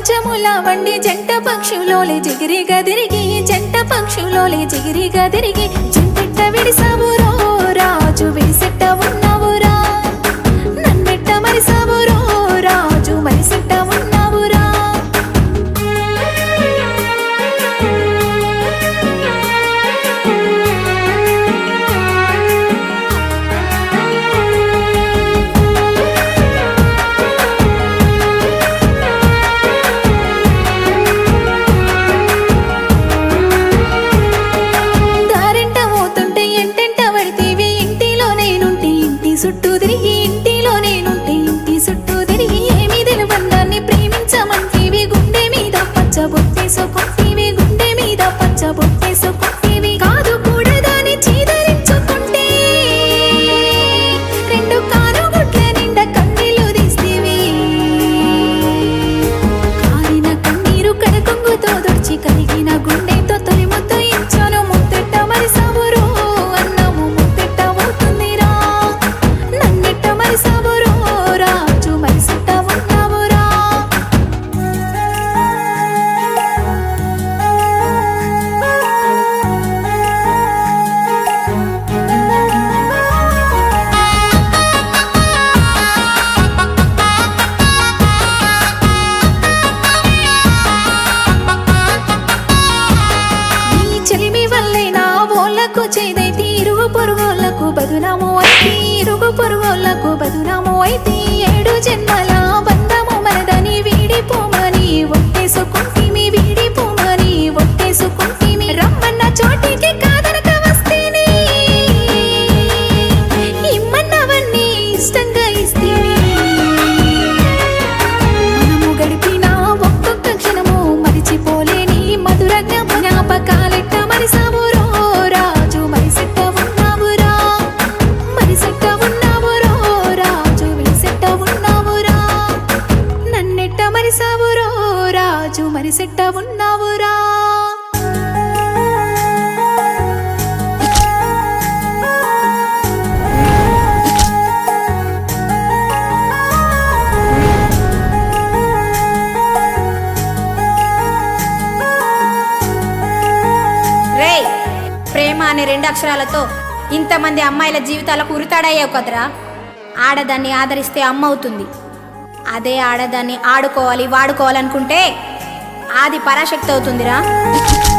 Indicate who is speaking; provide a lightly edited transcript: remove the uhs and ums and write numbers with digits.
Speaker 1: మంచములా వండి జంట పక్షులోలే జిగిరి గదిరిగి జంట పక్షులోలే జిగిరి గదిరిగి చింతెట్ట విడిసావురో రాజు విడిసెట్ట ఉన్నావురా నన్నెట్ట మరిసావురో రాజు మరిసెట్ట ఉన్నావురా చుట్టూ తిరిగి ఇంటిలో నేనుంటే ఇంటి చుట్టూ తిరిగి ఏమి తెలుబందాన్ని ప్రేమించమంటేవి గుండె మీద పచ్చబొట్టేసుకుంటేవి గుండె మీద పచ్చబొట్టేసుకుంటేవి కాదు కూడా దాన్ని చీదరించుకుంటే రెండు కానుగుట్ల నిండా కన్నీళ్లు తీస్తేవి కారిన కన్నీరు కడకొంగుతో దొడిచి కరిగిన గుండెతో తొలి ముద్దు ఇచ్చాను ముద్దెట్ట మరి సావురో అన్నాము ముద్దెట్ట అవుతుందిరా మరిసావురో రాజు మరిసెట్ట ఉన్నావురా నీ చెలిమి వల్లైనా ఓళ్ళకు చేదైతే ఇరుగు పొరుగోళ్ళకు బదునాము అయితే ఇరుగు పొరుగోళ్ళకు బదునాము అయితే 7 జన్మల బంధము మనదని వీడిపోమని ఒట్టేసుకుంటేమి వీడిపోమని ఒట్టేసుకుంటేమి రమ్మన్న చోటికి కాదనక వస్తేనే ఇమ్మన్నవన్నీ ఇష్టంగా ఇస్తేనే మనము గడిపిన ఒక్కొక్క క్షణము మరిచిపోలేని మధుర జ్ఞాపకాలెట్ట మరిసావురో రాజు మరిసెట్ట ఉన్నావురా మరిసెట్ట ఉన్నావురో రాజు విడిసెట్ట ఉన్నావురా నన్నెట్ట మరిసావురో రాజు మరిసెట్ట ఉన్నావురా
Speaker 2: రేయ్ ప్రేమ అనే 2 అక్షరాలతో ఇంతమంది అమ్మాయిల జీవితాలకు ఉరితాడయ్యావు కదరా. ఆడదాన్ని ఆదరిస్తే అమ్మ అవుతుంది. అదే ఆడదాన్ని ఆడుకోవాలి వాడుకోవాలనుకుంటే ఆది పరాశక్తి అవుతుందిరా.